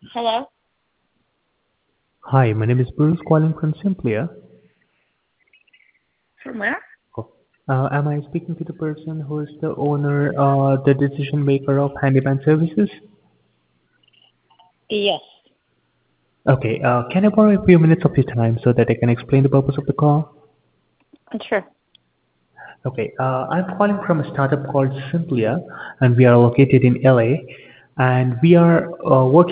Hello? Hi, my name is Bruce calling from Simplia. From where? Am I speaking to the person who is the owner, the decision maker of Handyman Services? Yes. Okay, can I borrow a few minutes of your time so that I can explain the purpose of the call? Sure. Okay, I'm calling from a startup called Simplia, and we are located in LA, and we are working